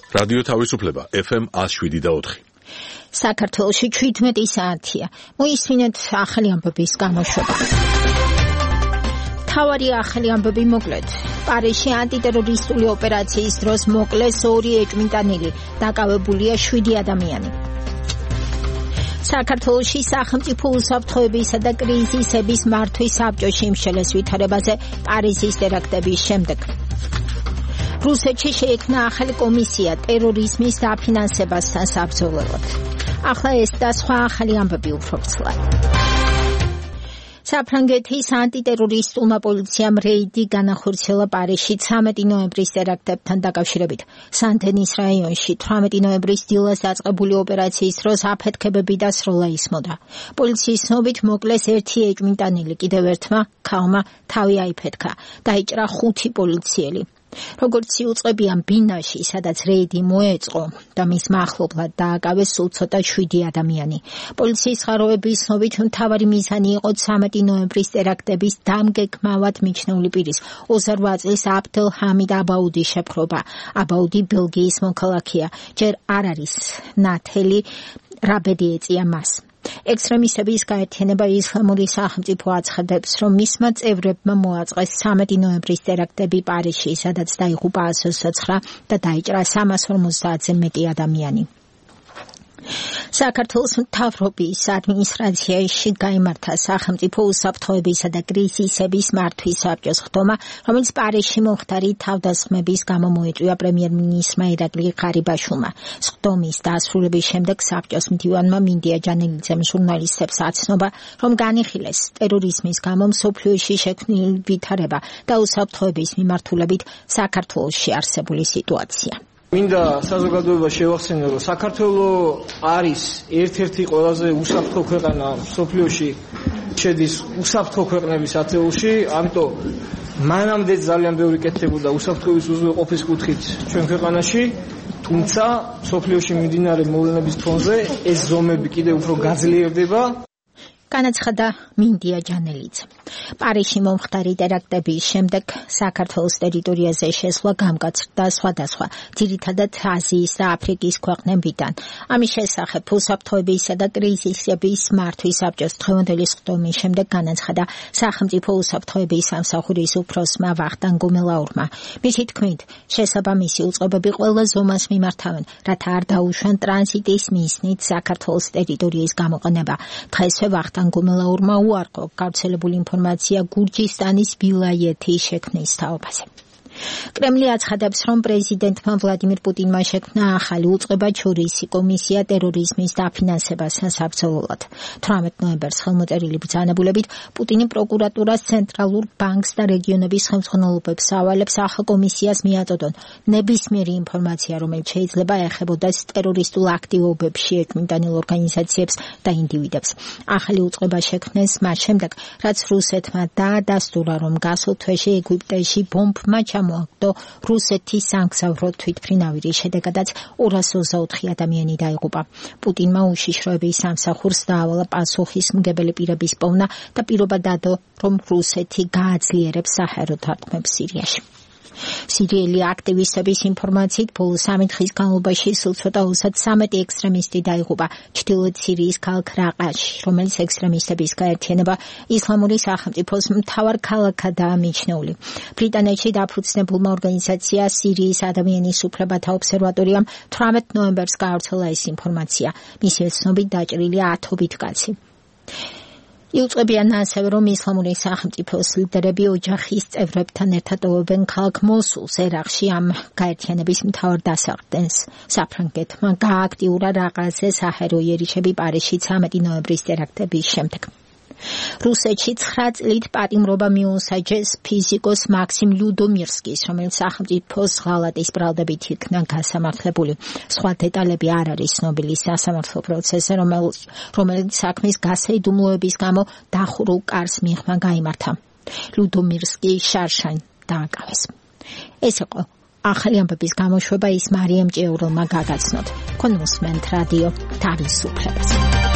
რადიო თავისუფლება FM 107.4. საქართველოში 17 საათია. მოისმინეთ ახალი ამბების გამოშვება. თავარი ახალი ამბები მოკლედ. პარიზში ანტიტერორისტული ოპერაციის დროს მოკლეს 2 ეჭვმიტანილი, დაკავებულია 7 ადამიანი. საქართველოში სახელმწიფო უსაფრთხოებისა და კრიზისების მართვის საბჭოში იმშელეს ვითარებაზე პარიზის ტერაქტების შემდეგ. რუსეთში შეიქმნა ახალი კომისია ტერორიზმის დაფინანსებასთან საბრძოლველად. ახლა ეს და სხვა ახალი ამბები უფრო ვრცლად. საფრანგეთის ანტიტერორისტულმა პოლიციამ რეიდი განახორციელა პარიზში 13 ნოემბრის ტერაქტებთან დაკავშირებით. სან-დენის რაიონში 18 ნოემბრის დილას დაწყებული ოპერაციის დროს აფეთქებები და სროლა ისმოდა. პოლიციის ცნობით მოკლეს 1 ეჭვმიტანილი, კიდევ ერთმა ქალმა თავი აიფეთქა. დაიჭრა 5 პოლიციელი. როგორც იუწყებიან ბინაში, სადაც რეიდი მოეწყო და მის მახლობლად დააკავეს სულ ცოტა 7 ადამიანი. პოლიციის წყაროების ცნობით მთავარი მიზანი იყო 13 ნოემბრის ტერაქტების დამგეგმავად მიჩნეული პირის 28 წლის აბდელ ჰამიდ აბაუდის შეპყრობა. აბაუდი ბელგიის მოქალაქეა. ჯერ არ არის ნათელი რა ბედი ეწია მას. ექსტრემისტების გაერთიანება ისლამური სახელმწიფო აცხადებს, რომ მისმა წევრებმა მოაწყეს 13 ნოემბრის ტერაქტები პარიზში, სადაც დაიღუპა 129 და დაიჭრა 350-ზე მეტი ადამიანი. საქართველოს მთავრობის ადმინისტრაციაში გაიმართა სახელმწიფო უსაფრთხოებისა და კრიზისების მართვის საბჭოს ხდომა, რომელიც პარიზში მომხდარი თავდასხმების გამო მოიწვია პრემიერ-მინისტრმა ირაკლი ღარიბაშვილმა. ხდომის დასრულების შემდეგ საბჭოს მდივანმა მინდია ჯანელიძემ ჟურნალისტებს აცნობა, რომ განიხილეს ტერორიზმის გამო მსოფლიოში შექმნილი ვითარება და უსაფრთხოების მიმართულებით საქართველოში არსებული სიტუაცია. მინდა საზოგადოებას შევახსენო, რომ საქართველოს არის ერთ-ერთი ყველაზე უსაფრთხო ქვეყანა მსოფლიოში, შედის უსაფრთხო ქვეყნების ათეულში, ამიტომ მანამდე ძალიან ბევრი კეთდებოდა უსაფრთხოების უზრუნველყოფის კუთხით ჩვენ ქვეყანაში, თუმცა მსოფლიოში მიმდინარე მოვლენების ფონზე ეს ზომები კიდევ უფრო გაძლიერდება. განაცხადა მინდია ჯანელიძე. პარიზში მომხდარი ტერაქტების შემდეგ საქართველოს ტერიტორიაზე შესვლა გამკაცრდა სხვადასხვა, ძირითადად აზიის და აფრიკის ქვეყნებიდან. ამის შესახებ უსაფრთხოებისა და კრიზისების მართვის საბჭოს დღევანდელი ხდომის შემდეგ განაცხადა სახელმწიფო უსაფრთხოების სამსახურის უფროსმა ვახტანგ გუმელაურმა. მისი თქმით, შესაბამისი უწყებები ყველა ზომას მიმართავენ, რათა არ დაუშვან ტრანზიტის მიზნით საქართველოს ტერიტორიის გამოყენება. დღესვე ვახტანგ გუმელაურმა უარყო გავრცელებული ინფორმაცია გურჯისტანის ვილაიეთის შექმნის თაობაზე. კრემლი აცხადებს, რომ პრეზიდენტმა ვლადიმირ პუტინმა შექმნა ახალი უწყებაჩორისი კომისია ტერორიზმის დაფინანსებასთან საბრძოლველად. 18 ნოემბერს ხელმოწერილი ბრძანებულებით პუტინი პროკურატურას, ცენტრალურ ბანკს და რეგიონების ხელმძღვანელობებს ავალებს ახალ კომისიას მიაწოდონ ნებისმიერი ინფორმაცია, რომელიც შეიძლება ეხებოდეს ტერორისტულ აქტივობებში ეჭვმიტანილ ორგანიზაციებს და ინდივიდებს. ახალი უწყება შექმნეს მას შემდეგ, რაც რუსეთმა დაადასტურა, რომ გასულ თვეში ეგვიპტეში ბომბმა მოაგდო რუსეთის სამგზავრო თვითმფრინავი, შედეგადაც 224 ადამიანი დაიღუპა. პუტინმა უშიშროების სამსახურს დაავალა პასუხისმგებელი პირების პოვნა და პირობა დადო, რომ რუსეთი გააძლიერებს საჰაერო დარტყმებს სირიაში. სირიელი აქტივისტების ინფორმაციით ბოლო 3 დღის განმავლობაში სულ ცოტა 33 ექსტრემისტი დაიღუპა ჩრდილოეთ სირიის ქალაქ რაყაში, რომელიც ექსტრემისტების გაერთიანება ისლამური სახელმწიფოს მთავარ ქალაქადაა მიჩნეული. ბრიტანეთში დაფუძნებულმა ორგანიზაცია სირიის ადამიანის უფლებათა ობსერვატორიამ 18 ნოემბერს გაავრცელა ეს ინფორმაცია. მისივე ცნობით დაჭრილია 10 კაცი. იუწყებიან ასევე, რომ ისლამური სახელმწიფოს ლიდერები ოჯახის წევრებთან ერთად ტოვებენ ქალაქ მოსულს, ერაყში ამ გაერთიანების მთავარ დასაყრდენს. საფრანგეთმა გააქტიურა რაყაზე საჰაერო იერიშები პარიზში 13 ნოემბრის ტერაქტების შემდეგ. რუსეთში 9 წლით პატიმრობა მიუსაჯეს ფიზიკოს მაქსიმ ლუდომირსკის, რომელიც სახელმწიფოს ღალატის ბრალდებით იქნა გასამართლებული. სხვა დეტალები არ არის ცნობილი სასამართლო პროცესზე, რომელიც საქმის გასაიდუმლოების გამო დახურულ კარს მიღმა გაიმართა. ლუდომირსკი შარშან დააკავეს. ეს იყო ახალი ამბების გამოშვება, ის მარიამ ჭეურელმა გაგაცნოთ. ქონმოსმენთ რადიო თავისუფლებას.